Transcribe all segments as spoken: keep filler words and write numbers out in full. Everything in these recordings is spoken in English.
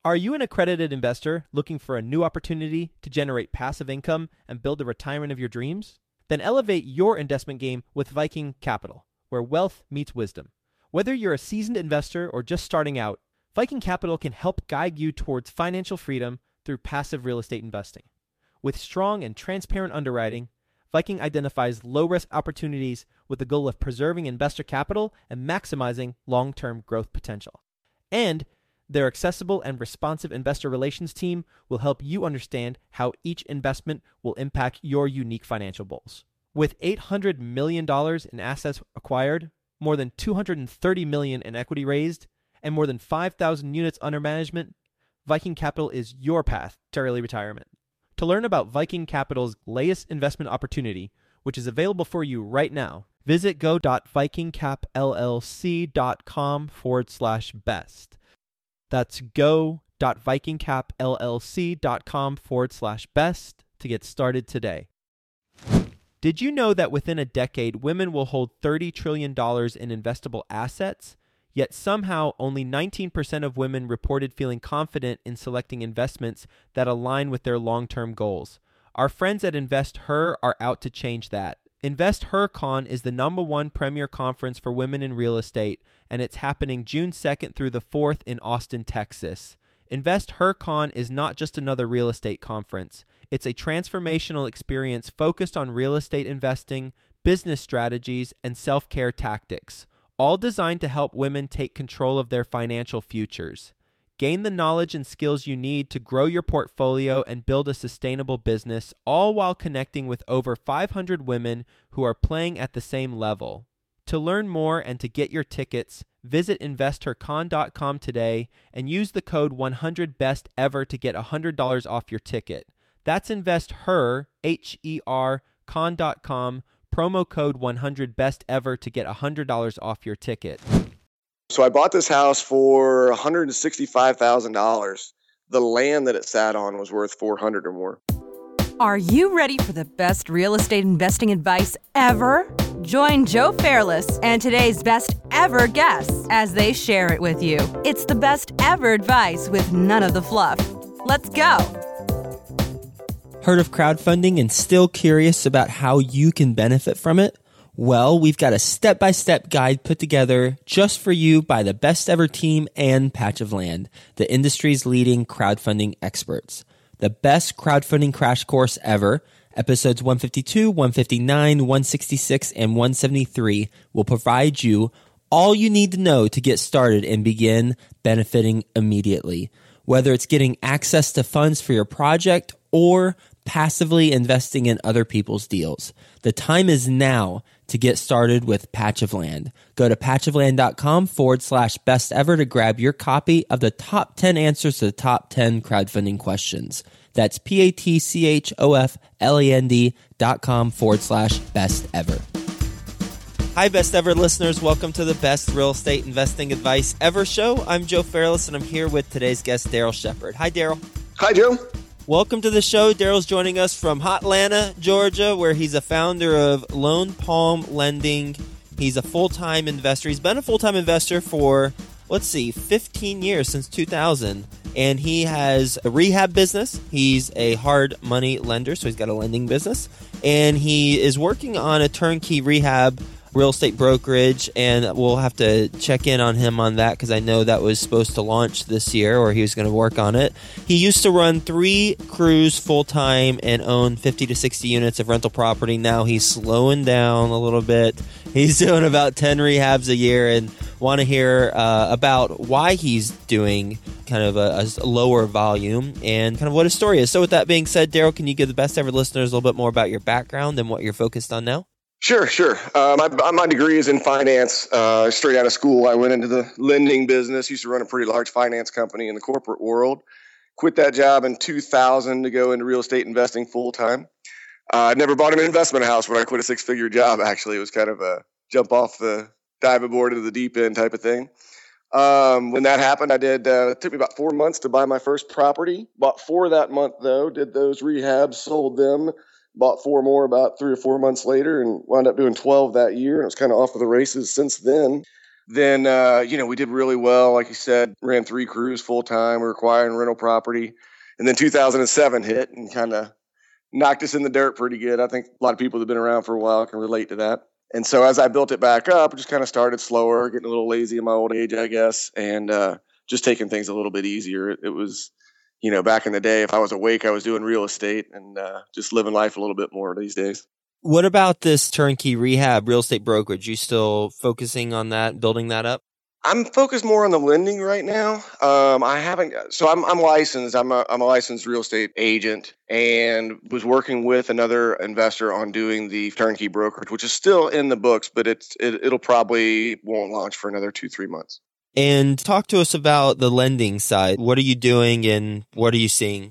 Are you an accredited investor looking for a new opportunity to generate passive income and build the retirement of your dreams? Then elevate your investment game with Viking Capital, where wealth meets wisdom. Whether you're a seasoned investor or just starting out, Viking Capital can help guide you towards financial freedom through passive real estate investing. With strong and transparent underwriting, Viking identifies low-risk opportunities with the goal of preserving investor capital and maximizing long-term growth potential. And their accessible and responsive investor relations team will help you understand how each investment will impact your unique financial goals. With eight hundred million dollars in assets acquired, more than two hundred thirty million dollars in equity raised, and more than five thousand units under management, Viking Capital is your path to early retirement. To learn about Viking Capital's latest investment opportunity, which is available for you right now, visit go.vikingcapllc.com forward slash best. That's go.vikingcapllc.com forward slash best to get started today. Did you know that within a decade, women will hold thirty trillion dollars in investable assets? Yet somehow only nineteen percent of women reported feeling confident in selecting investments that align with their long-term goals. Our friends at InvestHer are out to change that. InvestHerCon is the number one premier conference for women in real estate, and it's happening June second through the fourth in Austin, Texas. InvestHerCon is not just another real estate conference. It's a transformational experience focused on real estate investing, business strategies, and self-care tactics, all designed to help women take control of their financial futures. Gain the knowledge and skills you need to grow your portfolio and build a sustainable business, all while connecting with over five hundred women who are playing at the same level. To learn more and to get your tickets, visit investor con dot com today and use the code one hundred best ever to get one hundred dollars off your ticket. That's InvestHer, H E R, con dot com, promo code one hundred best ever to get one hundred dollars off your ticket. So I bought this house for one hundred sixty-five thousand dollars. The land that it sat on was worth four hundred dollars or more. Are you ready for the best real estate investing advice ever? Join Joe Fairless and today's best ever guests as they share it with you. It's the best ever advice with none of the fluff. Let's go. Heard of crowdfunding and still curious about how you can benefit from it? Well, we've got a step-by-step guide put together just for you by the Best Ever team and Patch of Land, the industry's leading crowdfunding experts. The best crowdfunding crash course ever, episodes one fifty-two, one fifty-nine, one sixty-six, and one seventy-three will provide you all you need to know to get started and begin benefiting immediately. Whether it's getting access to funds for your project or passively investing in other people's deals, the time is now to get started with Patch of Land. Go to patchofland.com forward slash best ever to grab your copy of the top ten answers to the top ten crowdfunding questions. That's P-A-T-C-H-O-F-L-A-N-D dot com forward slash best ever. Hi, Best Ever listeners. Welcome to the Best Real Estate Investing Advice Ever show. I'm Joe Fairless, and I'm here with today's guest, Daryl Shepard. Hi, Daryl. Hi, Joe. Welcome to the show. Daryl's joining us from Hotlanta, Georgia, where he's a founder of Lone Palm Lending. He's a full-time investor. He's been a full-time investor for, let's see, fifteen years, since two thousand. And he has a rehab business. He's a hard money lender, so he's got a lending business. And he is working on a turnkey rehab real estate brokerage, and we'll have to check in on him on that because I know that was supposed to launch this year, or he was going to work on it. He used to run three crews full-time and own fifty to sixty units of rental property. Now he's slowing down a little bit. He's doing about ten rehabs a year, and want to hear uh, about why he's doing kind of a, a lower volume and kind of what his story is. So with that being said, Daryl, can you give the Best Ever listeners a little bit more about your background and what you're focused on now? Sure, sure. Uh, my, my degree is in finance. Uh, straight out of school, I went into the lending business. Used to run a pretty large finance company in the corporate world. Quit that job in two thousand to go into real estate investing full time. Uh, I never bought an investment house when I quit a six-figure job. Actually, it was kind of a jump off the diving board into the deep end type of thing. Um, when that happened, I did. Uh, it took me about four months to buy my first property. Bought four that month though. Did those rehabs, sold them. Bought four more about three or four months later and wound up doing twelve that year. And it was kind of off of the races since then. Then, uh, you know, we did really well. Like you said, ran three crews full time. We were acquiring rental property. And then two thousand seven hit and kind of knocked us in the dirt pretty good. I think a lot of people that have been around for a while can relate to that. And so as I built it back up, I just kind of started slower, getting a little lazy in my old age, I guess, and uh, just taking things a little bit easier. It, it was, you know, back in the day, if I was awake, I was doing real estate and uh, just living life a little bit more these days. What about this turnkey rehab real estate brokerage? You still focusing on that, building that up? I'm focused more on the lending right now. Um, I haven't, so I'm I'm licensed. I'm a I'm a licensed real estate agent, and was working with another investor on doing the turnkey brokerage, which is still in the books, but it's it, it'll probably won't launch for another two three months. And talk to us about the lending side. What are you doing, and what are you seeing?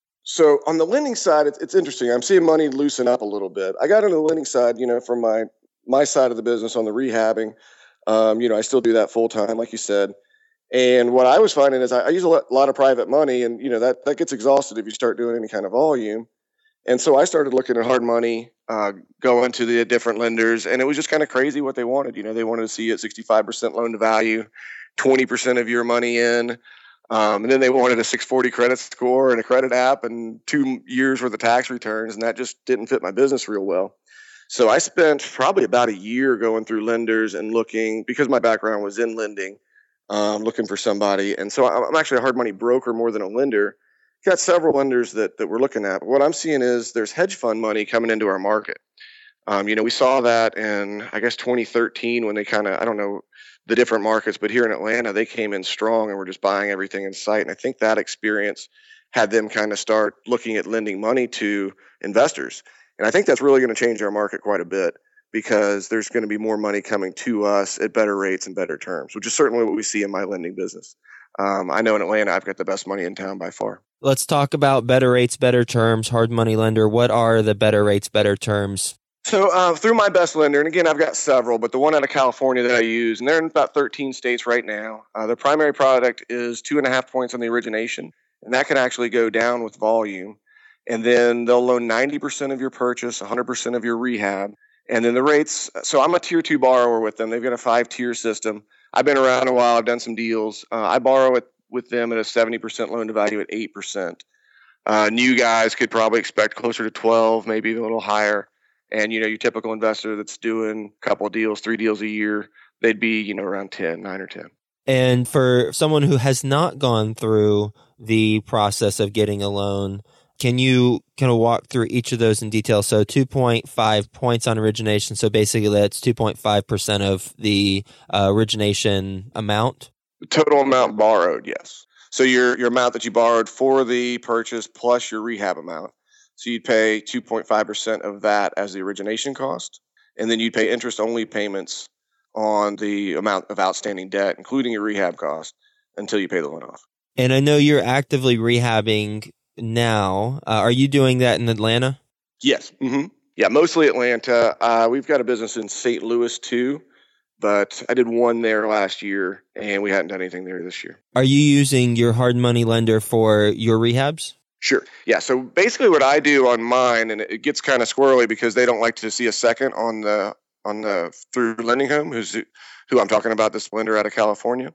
So on the lending side, it's, it's interesting. I'm seeing money loosen up a little bit. I got on the lending side, you know, from my my side of the business on the rehabbing. Um, you know, I still do that full time, like you said. And what I was finding is I, I use a lot, lot of private money, and you know that that gets exhausted if you start doing any kind of volume. And so I started looking at hard money, uh, going to the different lenders, and it was just kind of crazy what they wanted. You know, they wanted to see it sixty-five percent loan to value, twenty percent of your money in. Um, and then they wanted a six forty credit score and a credit app and two years worth of tax returns. And that just didn't fit my business real well. So I spent probably about a year going through lenders and looking, because my background was in lending, um, looking for somebody. And so I'm actually a hard money broker more than a lender. Got several lenders that, that we're looking at. But what I'm seeing is there's hedge fund money coming into our market. Um, you know, we saw that in, I guess, twenty thirteen when they kind of, I don't know, the different markets, but here in Atlanta, they came in strong and were just buying everything in sight. And I think that experience had them kind of start looking at lending money to investors. And I think that's really going to change our market quite a bit, because there's going to be more money coming to us at better rates and better terms, which is certainly what we see in my lending business. Um, I know in Atlanta, I've got the best money in town by far. Let's talk about better rates, better terms, hard money lender. What are the better rates, better terms? So uh, through my best lender, and again, I've got several, but the one out of California that I use, and they're in about thirteen states right now. Uh, their primary product is two and a half points on the origination, and that can actually go down with volume. And then they'll loan ninety percent of your purchase, one hundred percent of your rehab. And then the rates, so I'm a tier two borrower with them. They've got a five tier system. I've been around a while. I've done some deals. Uh, I borrow it with them at a seventy percent loan to value at eight percent. Uh, new guys could probably expect closer to twelve, maybe even a little higher. And, you know, your typical investor that's doing a couple of deals, three deals a year, they'd be, you know, around ten, nine or ten. And for someone who has not gone through the process of getting a loan, can you kind of walk through each of those in detail? So two point five points on origination. So basically that's two point five percent of the uh, origination amount? The total amount borrowed, yes. So your, your amount that you borrowed for the purchase plus your rehab amount. So you'd pay two point five percent of that as the origination cost, and then you'd pay interest-only payments on the amount of outstanding debt, including your rehab cost, until you pay the loan off. And I know you're actively rehabbing now. Uh, are you doing that in Atlanta? Yes. Mm-hmm. Yeah, mostly Atlanta. Uh, we've got a business in Saint Louis, too, but I did one there last year, and we hadn't done anything there this year. Are you using your hard money lender for your rehabs? Sure. Yeah. So basically what I do on mine, and it gets kind of squirrely because they don't like to see a second on the, on the, through Lending Home, who's, who I'm talking about, this lender out of California.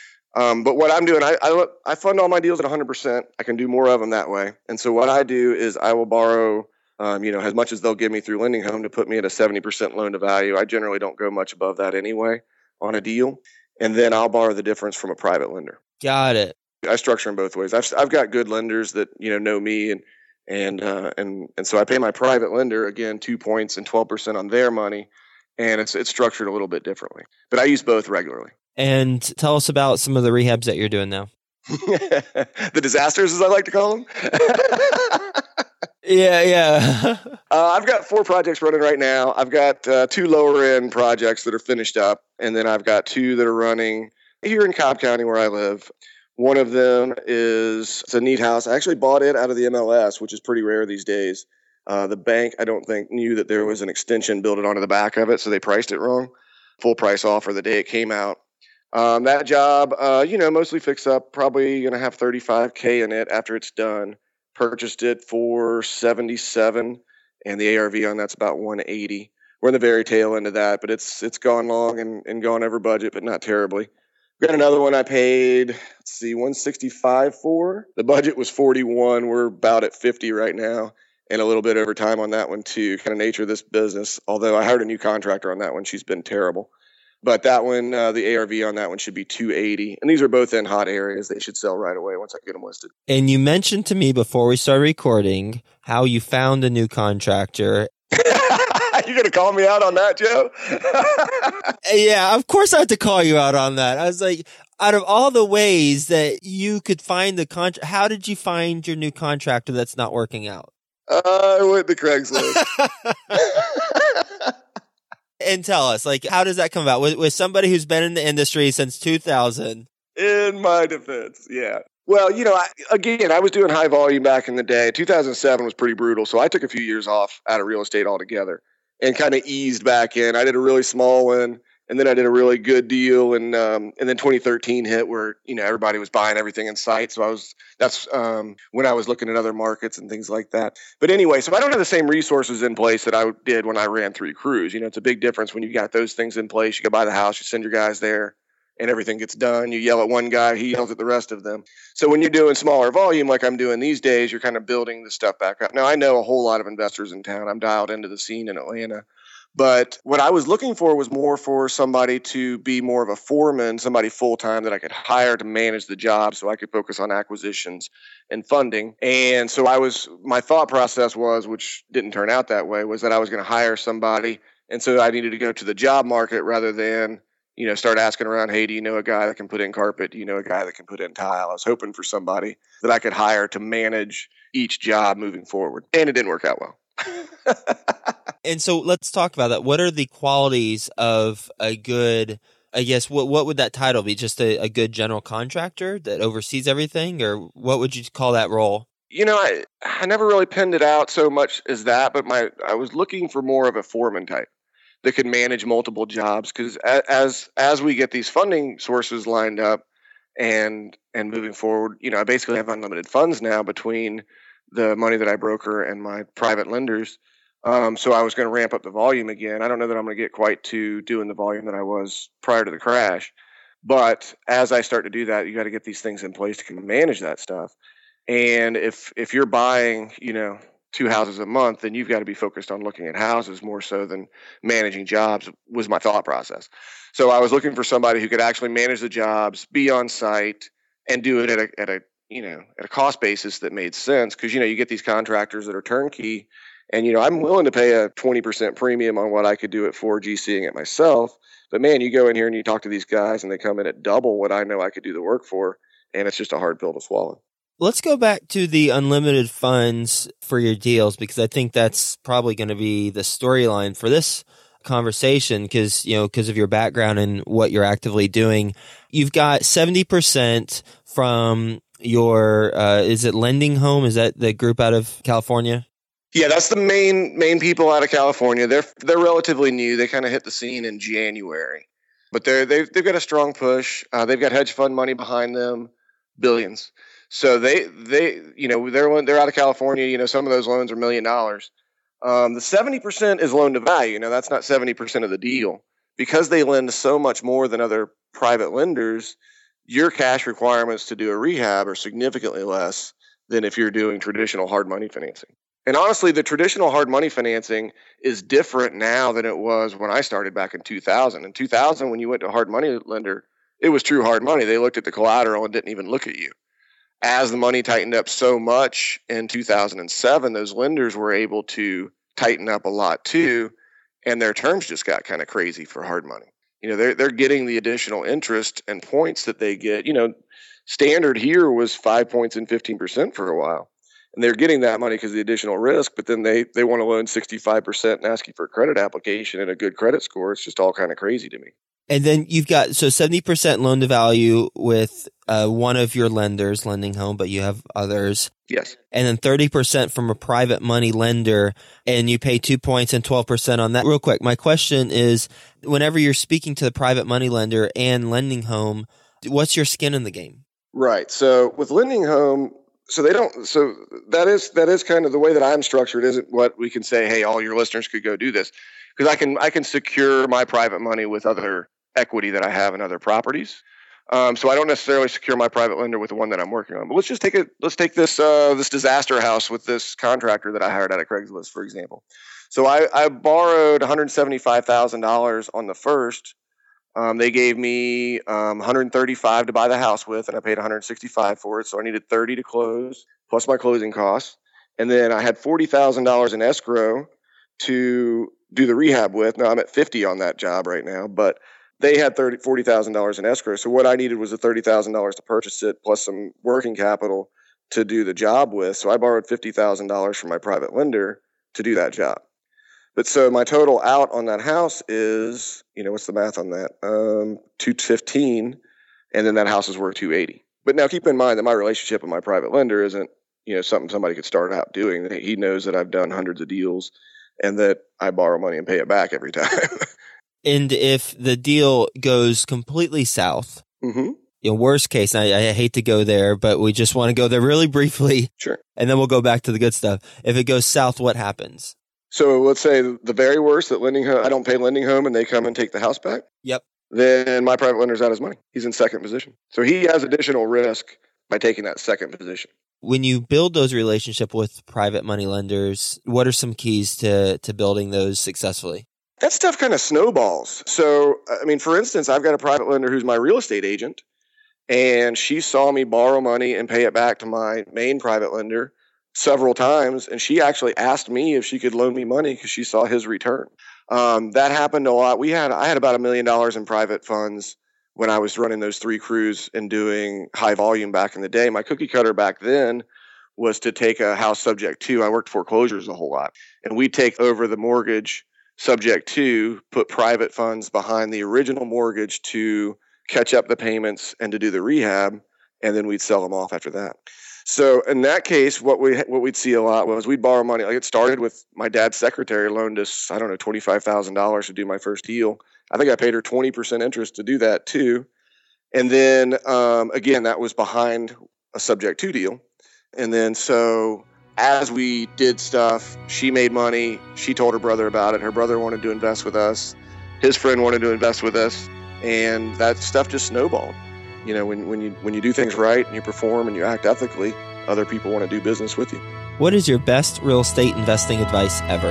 Um, but what I'm doing, I, I, I fund all my deals at one hundred percent. I can do more of them that way. And so what I do is I will borrow, um, you know, as much as they'll give me through Lending Home to put me at a seventy percent loan to value. I generally don't go much above that anyway on a deal. And then I'll borrow the difference from a private lender. Got it. I structure them both ways. I've I've got good lenders that, you know, know me, and and uh, and and so I pay my private lender again two points and twelve percent on their money, and it's it's structured a little bit differently. But I use both regularly. And tell us about some of the rehabs that you're doing now. The disasters, as I like to call them. Yeah, yeah. uh, I've got four projects running right now. I've got uh, two lower end projects that are finished up, and then I've got two that are running here in Cobb County where I live. One of them is it's a neat house. I actually bought it out of the M L S, which is pretty rare these days. Uh, the bank, I don't think, knew that there was an extension built onto the back of it, so they priced it wrong. Full price offer the day it came out. Um, that job, uh, you know, mostly fix up, probably going to have thirty-five K in it after it's done. Purchased it for seventy-seven, and the A R V on that's about one eighty. we're in the very tail end of that, but it's it's gone long and, and gone over budget, but not terribly. We got another one I paid, let's see, one sixty-five for. The budget was forty-one. We're about at fifty right now, and a little bit over time on that one too. Kind of nature of this business. Although I hired a new contractor on that one, she's been terrible. But that one, uh, the A R V on that one should be two eighty. And these are both in hot areas. They should sell right away once I get them listed. And you mentioned to me before we started recording how you found a new contractor. You're going to call me out on that, Joe? Yeah, of course I had to call you out on that. I was like, out of all the ways that you could find the contract, how did you find your new contractor that's not working out? Uh, I went to Craigslist. And tell us, like, how does that come about? With, with somebody who's been in the industry since two thousand? In my defense, yeah. Well, you know, I, again, I was doing high volume back in the day. two thousand seven was pretty brutal, so I took a few years off out of real estate altogether and kind of eased back in. I did a really small one, and then I did a really good deal, and um, and then twenty thirteen hit where, you know, everybody was buying everything in sight. So I was that's um, when I was looking at other markets and things like that. But anyway, so I don't have the same resources in place that I did when I ran three crews. You know, it's a big difference when you got those things in place. You go buy the house, you send your guys there, and everything gets done. You yell at one guy, he yells at the rest of them. So when you're doing smaller volume like I'm doing these days, you're kind of building the stuff back up. Now, I know a whole lot of investors in town. I'm dialed into the scene in Atlanta. But what I was looking for was more for somebody to be more of a foreman, somebody full-time that I could hire to manage the job so I could focus on acquisitions and funding. And so I was, my thought process was, which didn't turn out that way, was that I was going to hire somebody. And so I needed to go to the job market rather than, you know, start asking around, hey, do you know a guy that can put in carpet? Do you know a guy that can put in tile? I was hoping for somebody that I could hire to manage each job moving forward. And it didn't work out well. And so let's talk about that. What are the qualities of a good, I guess, what what would that title be? Just a, a good general contractor that oversees everything? Or what would you call that role? You know, I, I never really pinned it out so much as that, but my I was looking for more of a foreman type that could manage multiple jobs. Because as as we get these funding sources lined up and and moving forward, you know, I basically have unlimited funds now between the money that I broker and my private lenders. Um, so I was going to ramp up the volume again. I don't know that I'm going to get quite to doing the volume that I was prior to the crash. But as I start to do that, you got to get these things in place to manage that stuff. And if if you're buying, you know, two houses a month, then you've got to be focused on looking at houses more so than managing jobs, was my thought process. So I was looking for somebody who could actually manage the jobs, be on site, and do it at a, at a you know, at a cost basis that made sense. Because, you know, you get these contractors that are turnkey, and, you know, I'm willing to pay a twenty percent premium on what I could do it for GCing it myself. But, man, you go in here and you talk to these guys and they come in at double what I know I could do the work for, and it's just a hard pill to swallow. Let's go back to the unlimited funds for your deals, because I think that's probably going to be the storyline for this conversation, because, you know, because of your background and what you're actively doing. You've got seventy percent from your, uh, is it Lending Home? Is that the group out of California? Yeah, that's the main main people out of California. They're they're relatively new. They kind of hit the scene in January, but they're they've they've got a strong push. Uh, they've got hedge fund money behind them, billions. So they they you know they're they're out of California. You know, some of those loans are million dollars. Um, the seventy percent is loan to value. Now that's not seventy percent of the deal, because they lend so much more than other private lenders. Your cash requirements to do a rehab are significantly less than if you're doing traditional hard money financing. And honestly, the traditional hard money financing is different now than it was when I started back in two thousand. In two thousand, when you went to a hard money lender, it was true hard money. They looked at the collateral and didn't even look at you. As the money tightened up so much in two thousand seven, those lenders were able to tighten up a lot too, and their terms just got kind of crazy for hard money. You know, they're, they're getting the additional interest and points that they get. You know, standard here was five points and fifteen percent for a while. And they're getting that money because of the additional risk, but then they, they want to loan sixty-five percent and ask you for a credit application and a good credit score. It's just all kind of crazy to me. And then you've got, so seventy percent loan to value with uh, one of your lenders, Lending Home, but you have others. Yes. And then thirty percent from a private money lender, and you pay two points and twelve percent on that. Real quick, my question is, whenever you're speaking to the private money lender and Lending Home, what's your skin in the game? Right. So with Lending Home, So they don't. So that is that is kind of the way that I'm structured. Isn't what we can say. Hey, all your listeners could go do this. because I can I can secure my private money with other equity that I have in other properties. Um, so I don't necessarily secure my private lender with the one that I'm working on. But let's just take it. Let's take this uh, this disaster house with this contractor that I hired out of Craigslist, for example. So I, I borrowed one hundred seventy-five thousand dollars on the first. Um, they gave me um, one hundred thirty-five thousand dollars to buy the house with, and I paid one hundred sixty-five thousand dollars for it. So I needed thirty thousand dollars to close, plus my closing costs. And then I had forty thousand dollars in escrow to do the rehab with. Now I'm at fifty on that job right now, but they had thirty, forty thousand dollars in escrow. So what I needed was the thirty thousand dollars to purchase it, plus some working capital to do the job with. So I borrowed fifty thousand dollars from my private lender to do that job. But so my total out on that house is, you know, what's the math on that? Um, two hundred fifteen thousand dollars, and then that house is worth two hundred eighty thousand dollars. But now keep in mind that my relationship with my private lender isn't, you know, something somebody could start out doing. He knows that I've done hundreds of deals and that I borrow money and pay it back every time. And if the deal goes completely south, mm-hmm. in worst case, I, I hate to go there, but we just want to go there really briefly. Sure. And then we'll go back to the good stuff. If it goes south, what happens? So let's say the very worst, that lending home, I don't pay lending home and they come and take the house back. Yep. Then my private lender's out his money. He's in second position. So he has additional risk by taking that second position. When you build those relationships with private money lenders, what are some keys to, to building those successfully? That stuff kind of snowballs. So, I mean, for instance, I've got a private lender who's my real estate agent, and she saw me borrow money and pay it back to my main private lender several times, and she actually asked me if she could loan me money because she saw his return. Um, that happened a lot. We had I had about a million dollars in private funds when I was running those three crews and doing high volume back in the day. My cookie cutter back then was to take a house subject to. I worked foreclosures a whole lot, and we'd take over the mortgage subject to, put private funds behind the original mortgage to catch up the payments and to do the rehab, and then we'd sell them off after that. So in that case, what we what we'd see a lot was we'd borrow money. Like it started with my dad's secretary loaned us, I don't know, twenty-five thousand dollars to do my first deal. I think I paid her twenty percent interest to do that too. And then um, again, that was behind a subject to deal. And then so as we did stuff, she made money. She told her brother about it. Her brother wanted to invest with us. His friend wanted to invest with us. And that stuff just snowballed. You know, when, when you when you do things right and you perform and you act ethically, other people want to do business with you. What is your best real estate investing advice ever?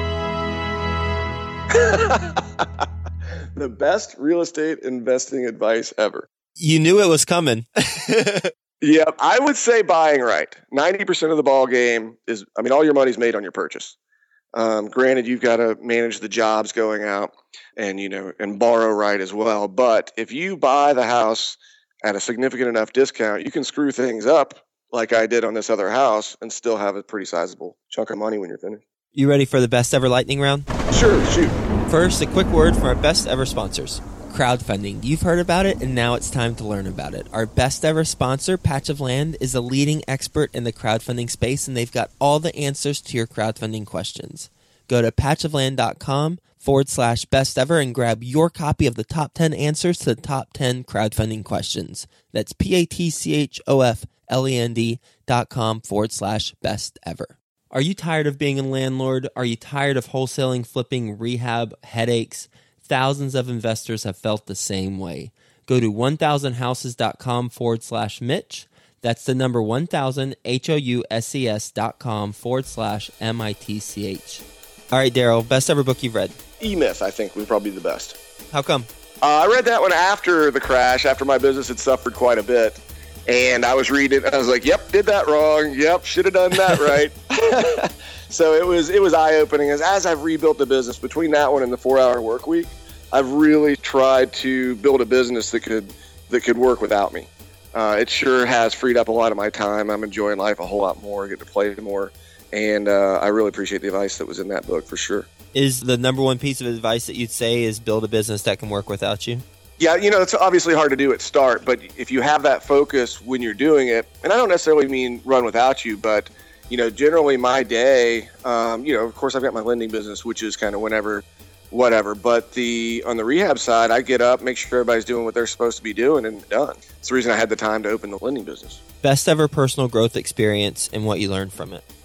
The best real estate investing advice ever. You knew it was coming. Yeah, I would say buying right. ninety percent of the ball game is, I mean, all your money's made on your purchase. Um, granted, you've got to manage the jobs going out and, you know, and borrow right as well. But if you buy the house at a significant enough discount, you can screw things up like I did on this other house and still have a pretty sizable chunk of money when you're finished. You ready for the best ever lightning round? Sure, shoot. First, a quick word from our best ever sponsors. Crowdfunding. You've heard about it, and now it's time to learn about it. Our best ever sponsor, Patch of Land, is a leading expert in the crowdfunding space, and they've got all the answers to your crowdfunding questions. Go to patchofland.com forward slash best ever and grab your copy of the top ten answers to the top ten crowdfunding questions. That's P-A-T-C-H-O-F-L-E-N-D dot com forward slash best ever. Are you tired of being a landlord? Are you tired of wholesaling, flipping, rehab, headaches? Thousands of investors have felt the same way. Go to one thousand houses dot com forward slash Mitch. That's the number one thousand, H O U S E S dot com forward slash M I T C H. All right, Daryl, best ever book you've read? E-Myth, I think, would probably be the best. How come? Uh, I read that one after the crash, after my business had suffered quite a bit. And I was reading it, I was like, yep, did that wrong. Yep, should have done that right. So it was it was eye-opening. As, as I've rebuilt the business, between that one and the four-hour work week, I've really tried to build a business that could that could work without me. Uh, it sure has freed up a lot of my time. I'm enjoying life a whole lot more, I get to play more. And uh, I really appreciate the advice that was in that book, for sure. Is the number one piece of advice that you'd say is build a business that can work without you? Yeah, you know, it's obviously hard to do at start, but if you have that focus when you're doing it, and I don't necessarily mean run without you, but, you know, generally my day, um, you know, of course I've got my lending business, which is kind of whenever, whatever, but the on the rehab side, I get up, make sure everybody's doing what they're supposed to be doing, and done. It's the reason I had the time to open the lending business. Best ever personal growth experience and what you learned from it?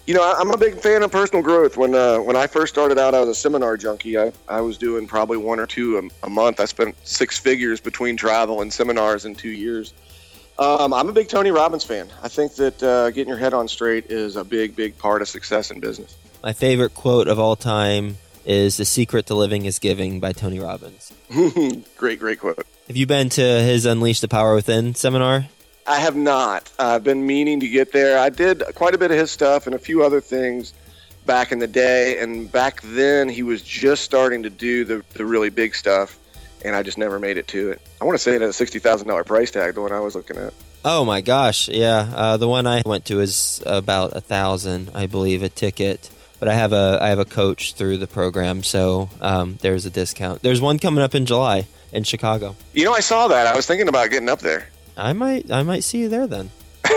You know, I- I'm a big fan of personal growth. When uh, when I first started out, I was a seminar junkie. I, I was doing probably one or two a, a month. I spent six figures between travel and seminars in two years. Um, I'm a big Tony Robbins fan. I think that uh, getting your head on straight is a big, big part of success in business. My favorite quote of all time is "The secret to living is giving" by Tony Robbins. Great, great quote. Have you been to his Unleash the Power Within seminar? I have not. I've been meaning to get there. I did quite a bit of his stuff and a few other things back in the day. And back then, he was just starting to do the, the really big stuff. And I just never made it to it. I want to say it had a sixty thousand dollars price tag, the one I was looking at. Oh, my gosh. Yeah. Uh, the one I went to is about a thousand, I believe, a ticket. But I have a I have a coach through the program, so um, there's a discount. There's one coming up in July in Chicago. You know, I saw that. I was thinking about getting up there. I might I might see you there then.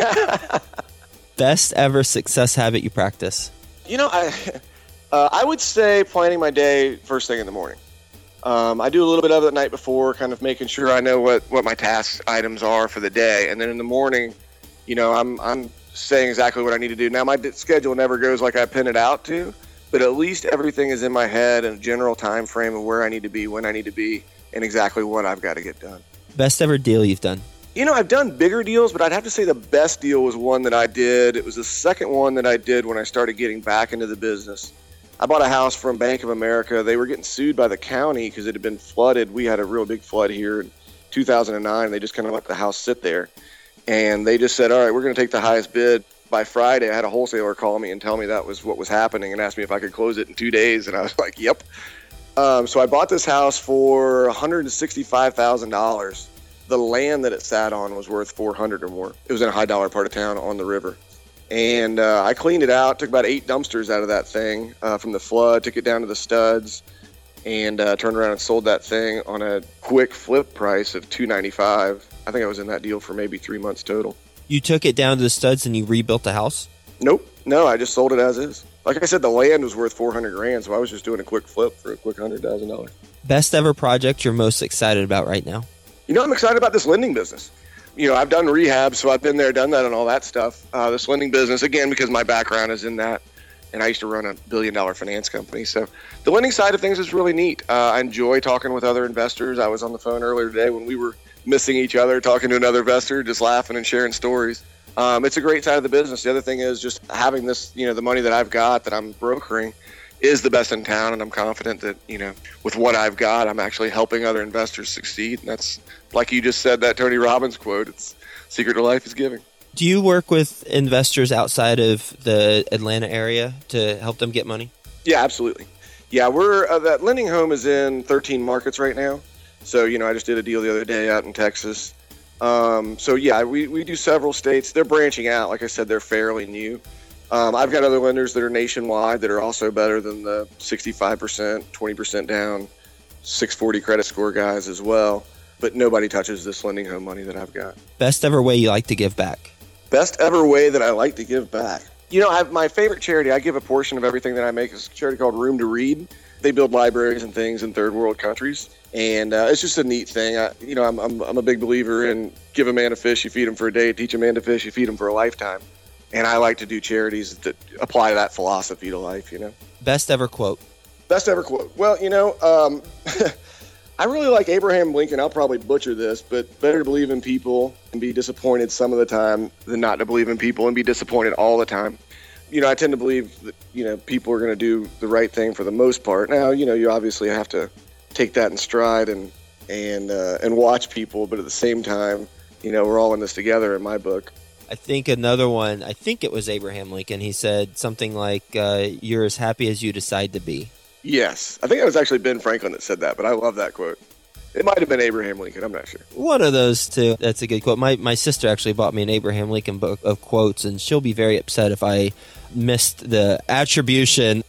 Best ever success habit you practice? You know, I uh, I would say planning my day first thing in the morning. Um, I do a little bit of it the night before, kind of making sure I know what, what my task items are for the day. And then in the morning, you know, I'm I'm saying exactly what I need to do. Now, my schedule never goes like I pin it out to, but at least everything is in my head and a general time frame of where I need to be, when I need to be, and exactly what I've got to get done. Best ever deal you've done? You know, I've done bigger deals, but I'd have to say the best deal was one that I did. It was the second one that I did when I started getting back into the business. I bought a house from Bank of America. They were getting sued by the county because it had been flooded. We had a real big flood here in two thousand nine. They just kind of let the house sit there. And they just said, all right, we're going to take the highest bid. By Friday, I had a wholesaler call me and tell me that was what was happening and asked me if I could close it in two days. And I was like, yep. Um, so I bought this house for one hundred sixty-five thousand dollars. The land that it sat on was worth four hundred or more. It was in a high dollar part of town on the river. And uh, I cleaned it out, took about eight dumpsters out of that thing uh, from the flood, took it down to the studs, and uh, turned around and sold that thing on a quick flip price of two ninety-five. I think I was in that deal for maybe three months total. You took it down to the studs and you rebuilt the house? Nope. No, I just sold it as is. Like I said, the land was worth four hundred grand, so I was just doing a quick flip for a quick one hundred thousand dollars. Best ever project you're most excited about right now? You know, I'm excited about this lending business. You know, I've done rehab, so I've been there, done that, and all that stuff. Uh, this lending business, again, because my background is in that, and I used to run a billion-dollar finance company. So the lending side of things is really neat. Uh, I enjoy talking with other investors. I was on the phone earlier today when we were missing each other, talking to another investor, just laughing and sharing stories. Um, it's a great side of the business. The other thing is just having this, you know, the money that I've got that I'm brokering is the best in town, and I'm confident that, you know, with what I've got, I'm actually helping other investors succeed. And that's, like you just said, that Tony Robbins quote, it's secret to life is giving. Do you work with investors outside of the Atlanta area to help them get money? Yeah, absolutely. Yeah, we're uh, that lending home is in thirteen markets right now. So, you know, I just did a deal the other day out in Texas. Um, so, yeah, we, we do several states. They're branching out. Like I said, they're fairly new. Um, I've got other lenders that are nationwide that are also better than the sixty-five percent, twenty percent down, six forty credit score guys as well. But nobody touches this lending home money that I've got. Best ever way you like to give back? Best ever way that I like to give back. You know, I have my favorite charity. I give a portion of everything that I make. Is a charity called Room to Read. They build libraries and things in third world countries. And uh, it's just a neat thing. I, you know, I'm, I'm, I'm a big believer in give a man a fish, you feed him for a day. Teach a man to fish, you feed him for a lifetime. And I like to do charities that apply that philosophy to life, you know. Best ever quote? Best ever quote. Well, you know, um, I really like Abraham Lincoln. I'll probably butcher this, but better to believe in people and be disappointed some of the time than not to believe in people and be disappointed all the time. You know, I tend to believe that, you know, people are going to do the right thing for the most part. Now, you know, you obviously have to take that in stride and and uh, and watch people, but at the same time, you know, we're all in this together in my book. I think another one, I think it was Abraham Lincoln. He said something like, uh, you're as happy as you decide to be. Yes. I think it was actually Ben Franklin that said that, but I love that quote. It might have been Abraham Lincoln. I'm not sure. One of those two. That's a good quote. My my sister actually bought me an Abraham Lincoln book of quotes, and she'll be very upset if I missed the attribution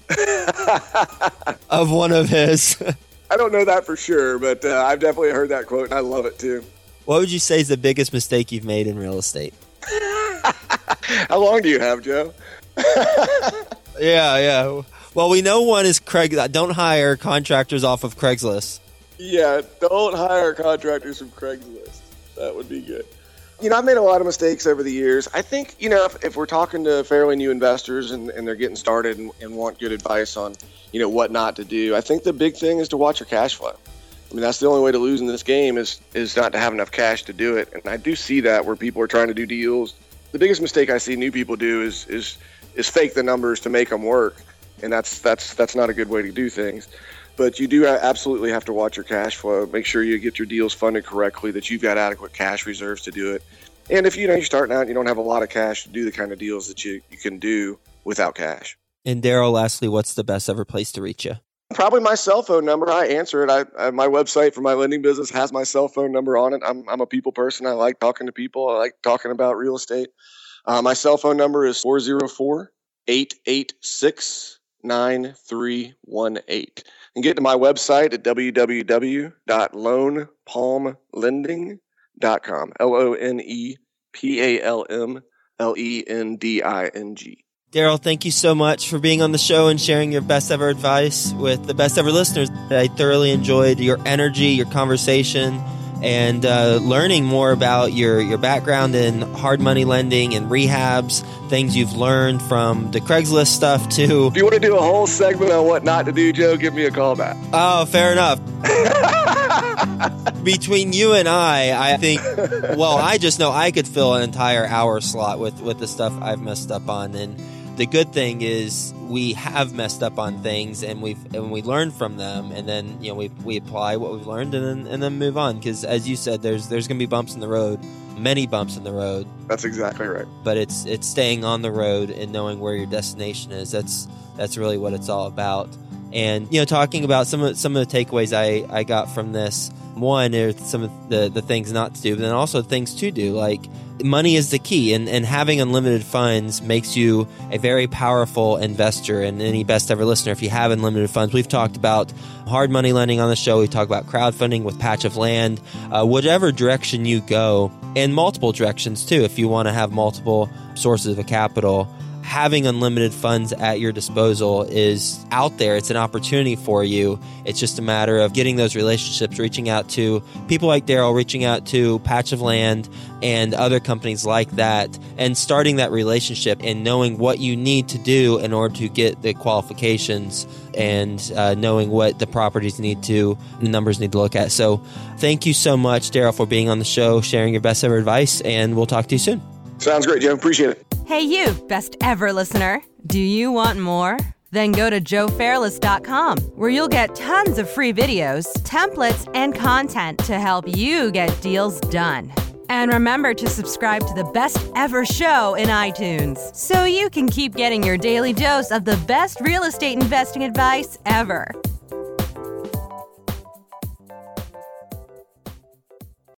of one of his. I don't know that for sure, but uh, I've definitely heard that quote, and I love it too. What would you say is the biggest mistake you've made in real estate? How long do you have, Joe? yeah, yeah. Well, we know one is Craig. Don't hire contractors off of Craigslist. Yeah, don't hire contractors from Craigslist. That would be good. You know, I've made a lot of mistakes over the years. I think, you know, if, if we're talking to fairly new investors and, and they're getting started and, and want good advice on, you know, what not to do, I think the big thing is to watch your cash flow. I mean, that's the only way to lose in this game is is not to have enough cash to do it. And I do see that where people are trying to do deals. The biggest mistake I see new people do is is is fake the numbers to make them work. And that's that's that's not a good way to do things. But you do absolutely have to watch your cash flow. Make sure you get your deals funded correctly, that you've got adequate cash reserves to do it. And if you know you're starting out and you don't have a lot of cash to do the kind of deals that you, you can do without cash. And Daryl, lastly, what's the best ever place to reach you? Probably my cell phone number. I answer it. I, I my website for my lending business has my cell phone number on it. I'm I'm a people person. I like talking to people. I like talking about real estate. Uh, my cell phone number is four oh four, eight eight six, nine three one eight. And get to my website at w w w dot lone palm lending dot com. L O N E P A L M L E N D I N G. Daryl, thank you so much for being on the show and sharing your best ever advice with the best ever listeners. I thoroughly enjoyed your energy, your conversation, and uh, learning more about your, your background in hard money lending and rehabs, things you've learned from the Craigslist stuff too. If you want to do a whole segment on what not to do, Joe, give me a call back. Oh, fair enough. Between you and I, I think, well, I just know I could fill an entire hour slot with, with the stuff I've messed up on. And the good thing is we have messed up on things and we've and we learn from them, and then you know we we apply what we've learned and then and then move on, because as you said, there's there's gonna be bumps in the road, many bumps in the road. That's exactly right. But it's it's staying on the road and knowing where your destination is. That's that's really what it's all about. And you know, talking about some of some of the takeaways I, I got from this. One is some of the, the things not to do, but then also things to do. Like money is the key, and, and having unlimited funds makes you a very powerful investor. And any best ever listener, if you have unlimited funds, we've talked about hard money lending on the show. We talked about crowdfunding with Patch of Land, uh, whatever direction you go, and multiple directions too. If you want to have multiple sources of capital, having unlimited funds at your disposal is out there. It's an opportunity for you. It's just a matter of getting those relationships, reaching out to people like Daryl, reaching out to Patch of Land and other companies like that, and starting that relationship and knowing what you need to do in order to get the qualifications, and uh, knowing what the properties need to, the numbers need to look at. So thank you so much, Daryl, for being on the show, sharing your best ever advice, and we'll talk to you soon. Sounds great, Joe. Appreciate it. Hey, you, best ever listener. Do you want more? Then go to joe fairless dot com, where you'll get tons of free videos, templates, and content to help you get deals done. And remember to subscribe to the Best Ever Show in iTunes, so you can keep getting your daily dose of the best real estate investing advice ever.